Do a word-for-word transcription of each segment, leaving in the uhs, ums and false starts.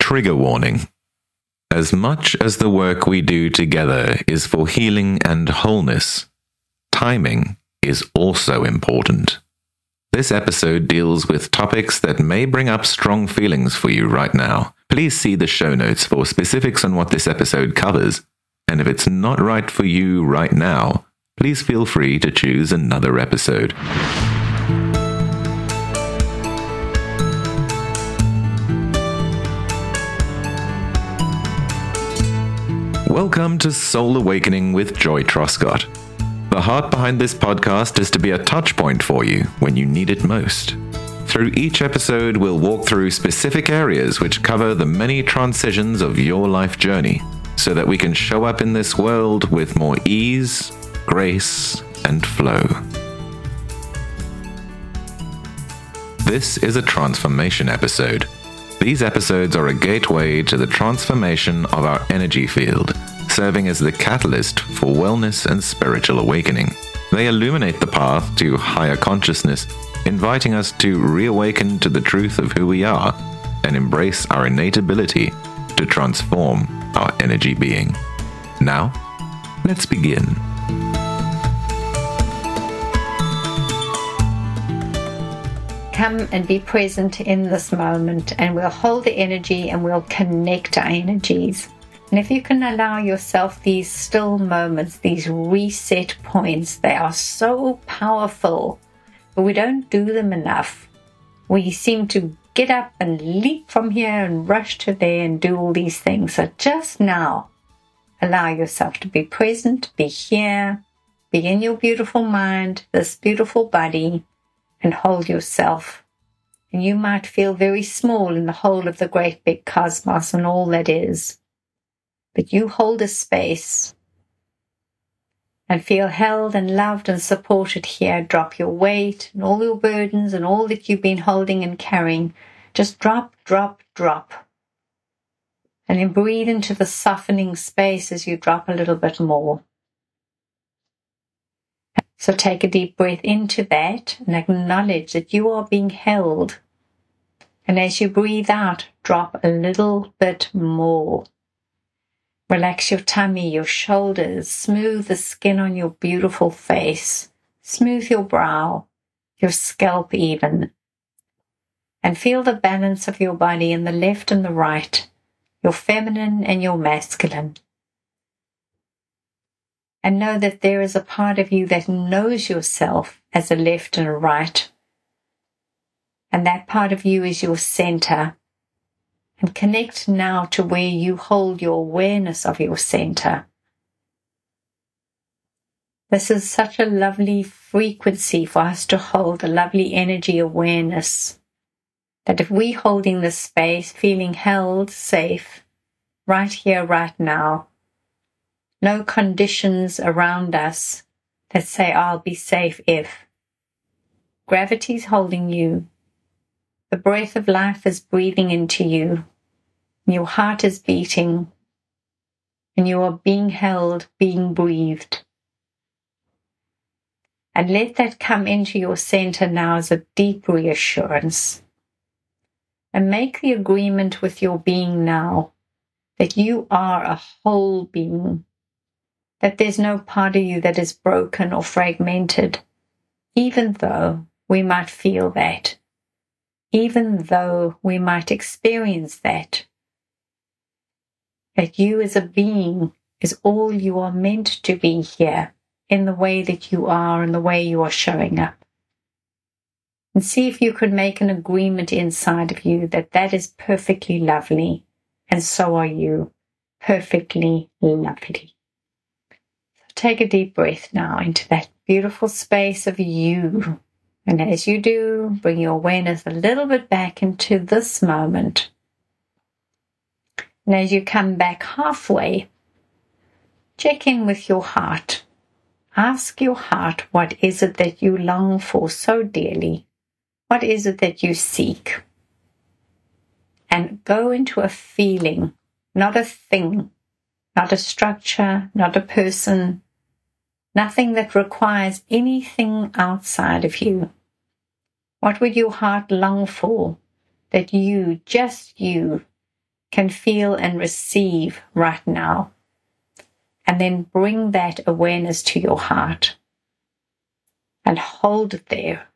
Trigger warning. As much as the work we do together is for healing and wholeness, timing is also important. This episode deals with topics that may bring up strong feelings for you right now. Please see the show notes for specifics on what this episode covers, and if it's not right for you right now, please feel free to choose another episode. Welcome to Soul Awakening with Joy Truscott. The heart behind this podcast is to be a touch point for you when you need it most. Through each episode, we'll walk through specific areas which cover the many transitions of your life journey, so that we can show up in this world with more ease, grace, and flow. This is a transformation episode. These episodes are a gateway to the transformation of our energy field, serving as the catalyst for wellness and spiritual awakening. They illuminate the path to higher consciousness, inviting us to reawaken to the truth of who we are and embrace our innate ability to transform our energy being. Now, let's begin. Come and be present in this moment, and we'll hold the energy and we'll connect our energies. And if you can allow yourself these still moments, these reset points, they are so powerful, but we don't do them enough. We seem to get up and leap from here and rush to there and do all these things. So just now, allow yourself to be present, be here, be in your beautiful mind, this beautiful body, and hold yourself. And you might feel very small in the whole of the great big cosmos and all that is. But you hold a space and feel held and loved and supported here. Drop your weight and all your burdens and all that you've been holding and carrying. Just drop, drop, drop. And then breathe into the softening space as you drop a little bit more. So take a deep breath into that and acknowledge that you are being held. And as you breathe out, drop a little bit more. Relax your tummy, your shoulders, smooth the skin on your beautiful face, smooth your brow, your scalp even. And feel the balance of your body in the left and the right, your feminine and your masculine. And know that there is a part of you that knows yourself as a left and a right. And that part of you is your center. And connect now to where you hold your awareness of your center. This is such a lovely frequency for us to hold, a lovely energy awareness. That if we're holding this space, feeling held, safe, right here, right now, no conditions around us that say, I'll be safe if. Gravity's holding you. The breath of life is breathing into you. Your heart is beating. And you are being held, being breathed. And let that come into your center now as a deep reassurance. And make the agreement with your being now that you are a whole being. That there's no part of you that is broken or fragmented, even though we might feel that, even though we might experience that, that you as a being is all you are meant to be here, in the way that you are and the way you are showing up. And see if you could make an agreement inside of you that that is perfectly lovely, and so are you, perfectly lovely. Take a deep breath now into that beautiful space of you. And as you do, bring your awareness a little bit back into this moment. And as you come back halfway, check in with your heart. Ask your heart, what is it that you long for so dearly? What is it that you seek? And go into a feeling, not a thing, not a structure, not a person, nothing that requires anything outside of you. What would your heart long for that you, just you, can feel and receive right now. And then bring that awareness to your heart and hold it there.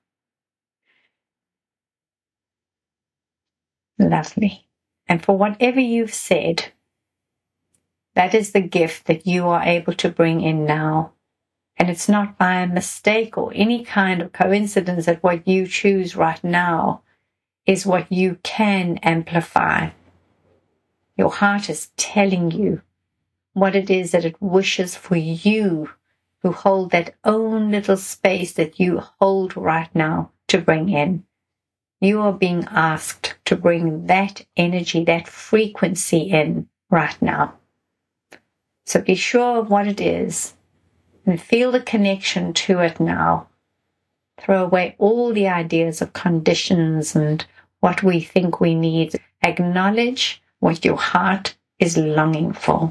Lovely. And for whatever you've said, that is the gift that you are able to bring in now. And it's not by a mistake or any kind of coincidence that what you choose right now is what you can amplify. Your heart is telling you what it is that it wishes for you, who hold that own little space that you hold right now, to bring in. You are being asked to bring that energy, that frequency in right now. So be sure of what it is and feel the connection to it now. Throw away all the ideas of conditions and what we think we need. Acknowledge what your heart is longing for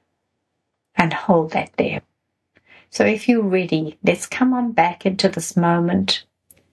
and hold that there. So if you're ready, let's come on back into this moment.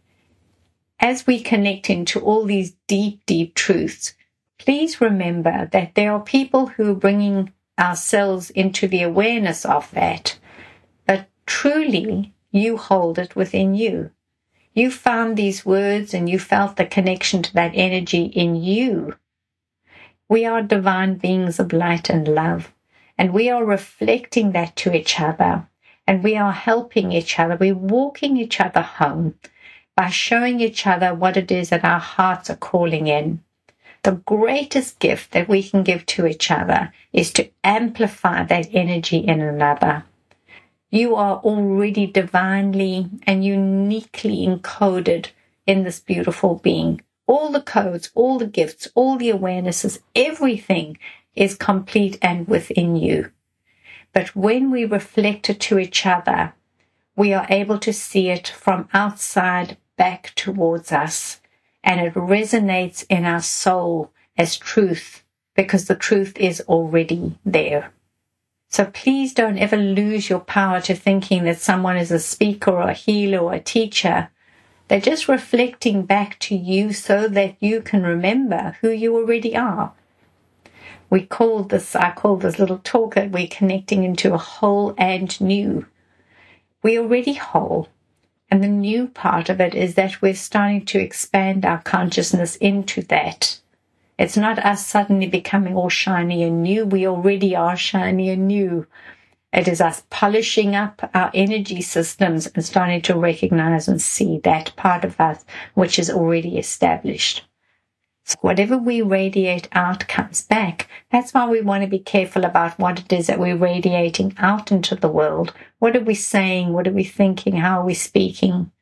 As we connect into all these deep, deep truths, please remember that there are people who are bringing ourselves into the awareness of that, but truly you hold it within you. You found these words and you felt the connection to that energy in you. We are divine beings of light and love, and we are reflecting that to each other, and we are helping each other. We're walking each other home by showing each other what it is that our hearts are calling in. The greatest gift that we can give to each other is to amplify that energy in another. You are already divinely and uniquely encoded in this beautiful being. All the codes, all the gifts, all the awarenesses, everything is complete and within you. But when we reflect it to each other, we are able to see it from outside back towards us. And it resonates in our soul as truth, because the truth is already there. So please don't ever lose your power to thinking that someone is a speaker or a healer or a teacher. They're just reflecting back to you so that you can remember who you already are. We call this, I call this little talk that we're connecting into a whole and new. We're already whole. And the new part of it is that we're starting to expand our consciousness into that. It's not us suddenly becoming all shiny and new. We already are shiny and new. It is us polishing up our energy systems and starting to recognize and see that part of us which is already established. So whatever we radiate out comes back. That's why we want to be careful about what it is that we're radiating out into the world. What are we saying? What are we thinking? How are we speaking?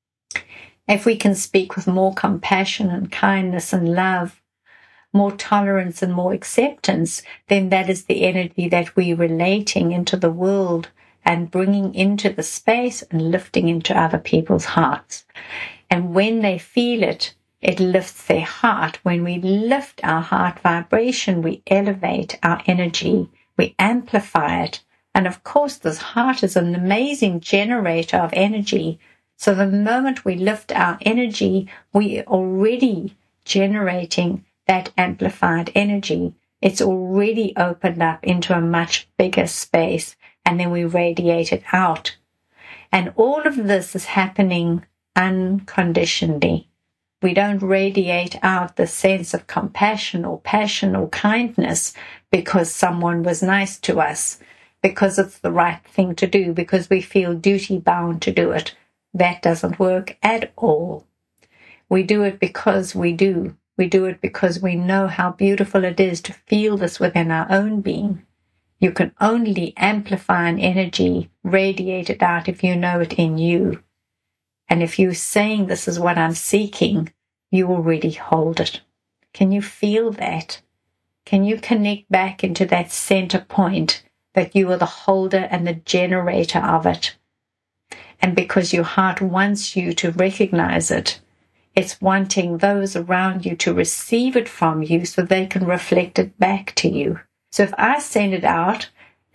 If we can speak with more compassion and kindness and love, more tolerance and more acceptance, then that is the energy that we're relating into the world and bringing into the space and lifting into other people's hearts. And when they feel it, it lifts their heart. When we lift our heart vibration, we elevate our energy, we amplify it. And of course, this heart is an amazing generator of energy. So the moment we lift our energy, we are already generating that amplified energy. It's already opened up into a much bigger space, and then we radiate it out. And all of this is happening unconditionally. We don't radiate out the sense of compassion or passion or kindness because someone was nice to us, because it's the right thing to do, because we feel duty bound to do it. That doesn't work at all. We do it because we do. We do it because we know how beautiful it is to feel this within our own being. You can only amplify an energy, radiate it out if you know it in you. And if you're saying this is what I'm seeking, you already hold it. Can you feel that? Can you connect back into that center point that you are the holder and the generator of it? And because your heart wants you to recognize it, it's wanting those around you to receive it from you so they can reflect it back to you. So if I send it out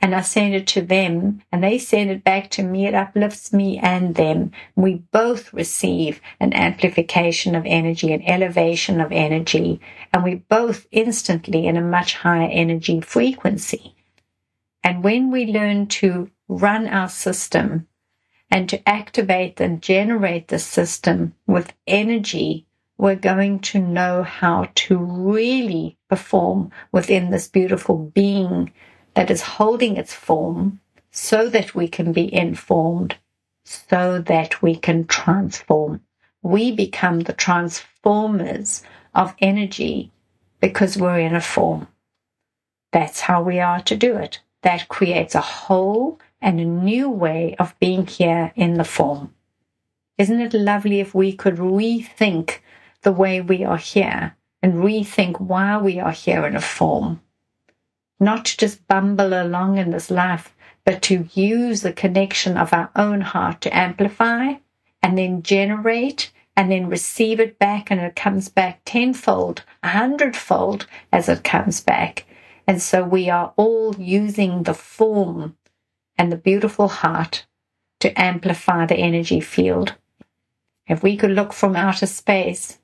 and I send it to them, and they send it back to me. It uplifts me and them. We both receive an amplification of energy, an elevation of energy, and we both instantly in a much higher energy frequency. And when we learn to run our system and to activate and generate the system with energy, we're going to know how to really perform within this beautiful being that is holding its form, so that we can be informed, so that we can transform. We become the transformers of energy because we're in a form. That's how we are to do it. That creates a whole and a new way of being here in the form. Isn't it lovely if we could rethink the way we are here and rethink why we are here in a form? Not to just bumble along in this life, but to use the connection of our own heart to amplify and then generate and then receive it back, and it comes back tenfold, a hundredfold as it comes back. And so we are all using the form and the beautiful heart to amplify the energy field. If we could look from outer space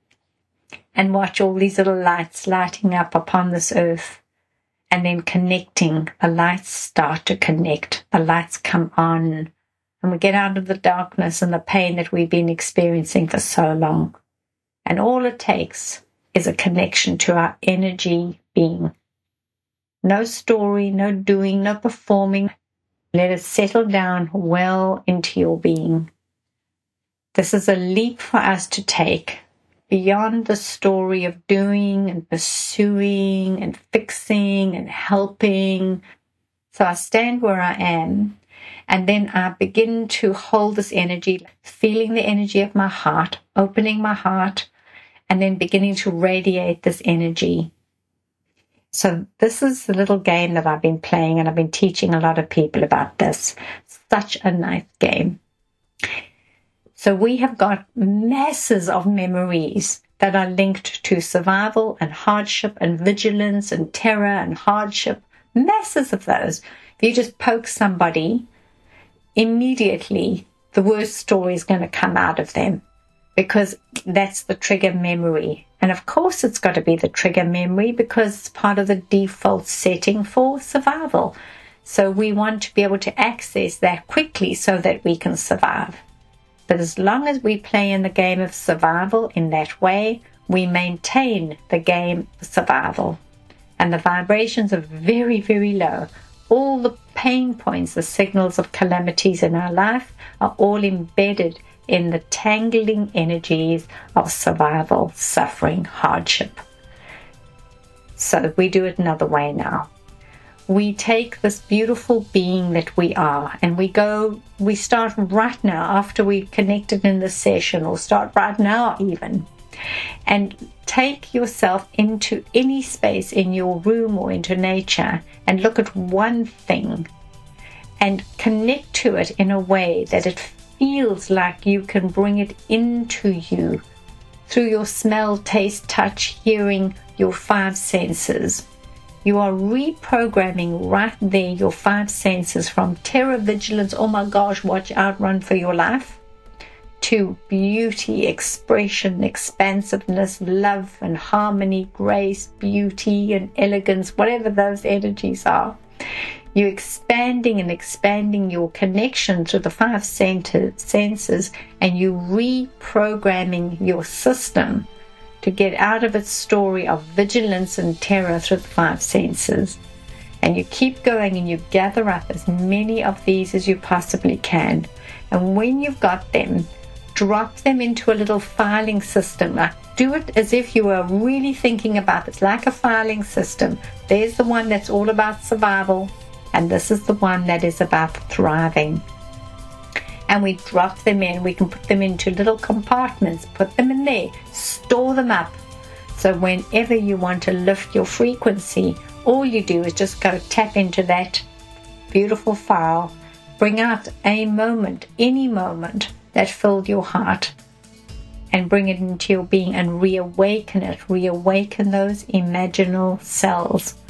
and watch all these little lights lighting up upon this earth, and then connecting, the lights start to connect, the lights come on, and we get out of the darkness and the pain that we've been experiencing for so long. And all it takes is a connection to our energy being. No story, no doing, no performing. Let it settle down well into your being. This is a leap for us to take beyond the story of doing and pursuing and fixing and helping. So I stand where I am, and then I begin to hold this energy, feeling the energy of my heart, opening my heart, and then beginning to radiate this energy. So this is the little game that I've been playing, and I've been teaching a lot of people about this. Such a nice game. So we have got masses of memories that are linked to survival and hardship and vigilance and terror and hardship. Masses of those. If you just poke somebody, immediately the worst story is going to come out of them, because that's the trigger memory. And of course it's got to be the trigger memory because it's part of the default setting for survival. So we want to be able to access that quickly so that we can survive. But as long as we play in the game of survival in that way, we maintain the game of survival. And the vibrations are very, very low. All the pain points, the signals of calamities in our life are all embedded in the tangling energies of survival, suffering, hardship. So we do it another way now. We take this beautiful being that we are, and we go, we start right now after we've connected in this session, or start right now even, and take yourself into any space in your room or into nature and look at one thing and connect to it in a way that it feels like you can bring it into you through your smell, taste, touch, hearing, your five senses. You are reprogramming right there your five senses from terror, vigilance, oh my gosh, watch out, run for your life, to beauty, expression, expansiveness, love and harmony, grace, beauty and elegance, whatever those energies are. You're expanding and expanding your connection to the five senses, and you're reprogramming your system to get out of its story of vigilance and terror through the five senses. And you keep going and you gather up as many of these as you possibly can. And when you've got them, drop them into a little filing system. Like, do it as if you were really thinking about this, like a filing system. There's the one that's all about survival, and this is the one that is about thriving. And we drop them in. We can put them into little compartments, put them in there, store them up. So whenever you want to lift your frequency, all you do is just go tap into that beautiful file, bring out a moment, any moment that filled your heart, and bring it into your being and reawaken it, reawaken those imaginal cells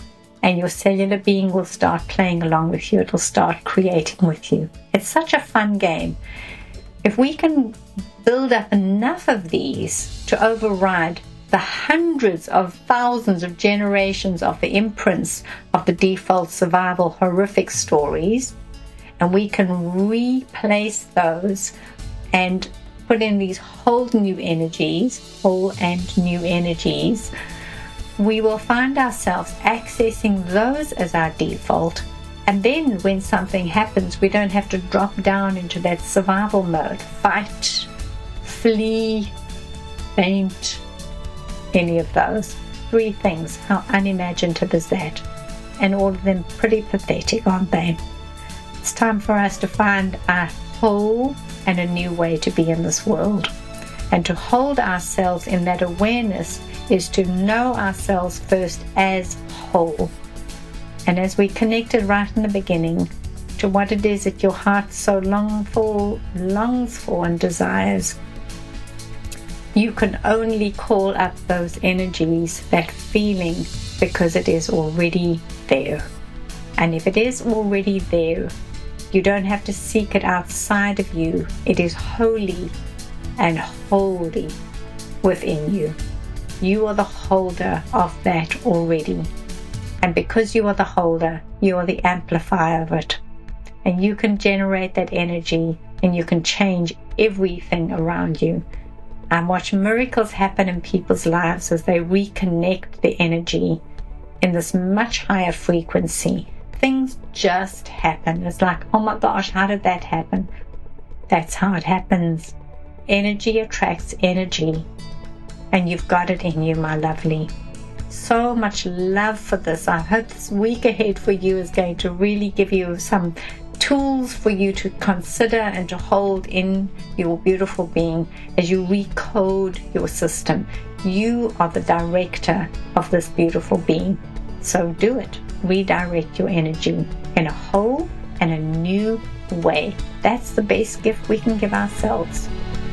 and your cellular being will start playing along with you. It will start creating with you. It's such a fun game. If we can build up enough of these to override the hundreds of thousands of generations of the imprints of the default survival horrific stories, and we can replace those and put in these whole new energies, whole and new energies, we will find ourselves accessing those as our default. And then when something happens, we don't have to drop down into that survival mode. Fight, flee, faint, any of those. Three things. How unimaginative is that? And all of them pretty pathetic, aren't they? It's time for us to find a whole and a new way to be in this world. And to hold ourselves in that awareness is to know ourselves first as whole. And as we connected right in the beginning to what it is that your heart so long for, longs for and desires, you can only call up those energies, that feeling, because it is already there. And if it is already there, you don't have to seek it outside of you. It is wholly and wholly within you. You are the holder of that already. And because you are the holder, you are the amplifier of it. And you can generate that energy and you can change everything around you. And watch miracles happen in people's lives as they reconnect the energy in this much higher frequency. Things just happen. It's like, oh my gosh, how did that happen? That's how it happens. Energy attracts energy. And you've got it in you, my lovely. So much love for this. I hope this week ahead for you is going to really give you some tools for you to consider and to hold in your beautiful being as you recode your system. You are the director of this beautiful being. So do it. Redirect your energy in a whole and a new way. That's the best gift we can give ourselves.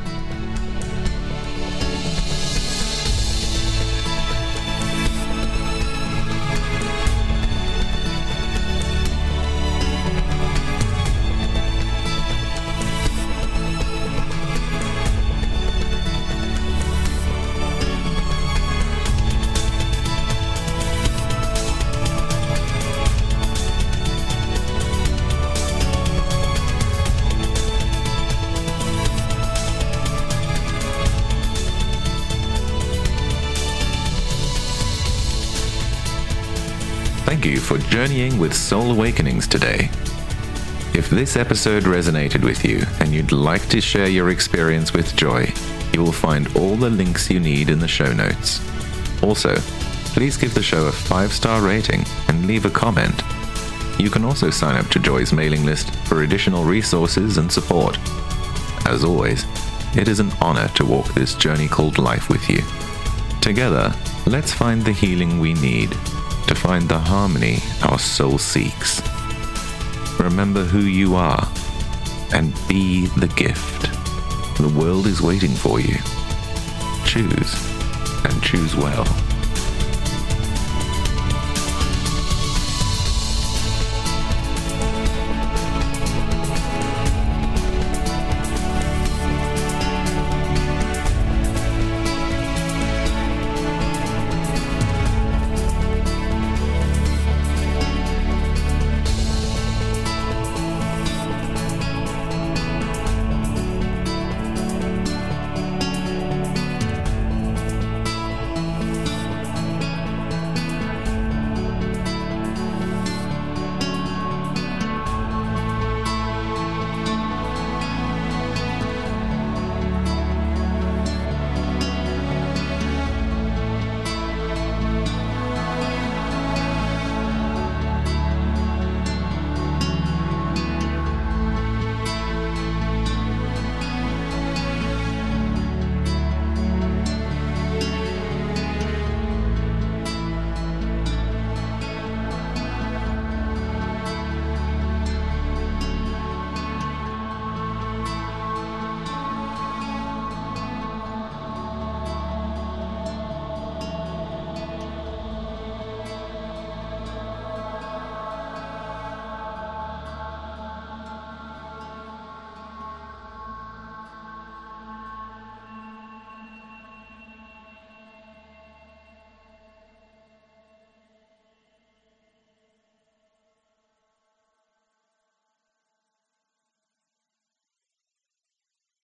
Thank you for journeying with Soul Awakenings today. If this episode resonated with you and you'd like to share your experience with Joy, you will find all the links you need in the show notes. Also, please give the show a five-star rating and leave a comment. You can also sign up to Joy's mailing list for additional resources and support. As always, it is an honor to walk this journey called life with you. Together, let's find the healing we need to find the harmony our soul seeks. Remember who you are and be the gift. The world is waiting for you. Choose, and choose well.